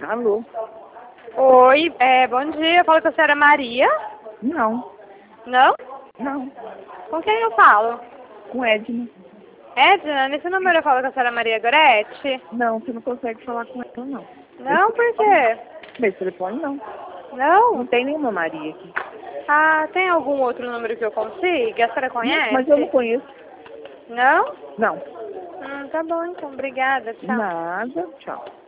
Alô? Oi, bom dia. Eu falo com a senhora Maria. Não, Não? não. Com quem eu falo? Com Edna. Edna, nesse número eu falo com a senhora Maria Gorete? Não, você não consegue falar com ela, não. Não, por quê? Nesse telefone, não. Não Não? tem nenhuma Maria aqui. Ah, tem algum outro número que eu consiga? A senhora conhece? Mas eu não conheço. Não? Não. Tá bom então. Obrigada. Tchau. Nada. Tchau.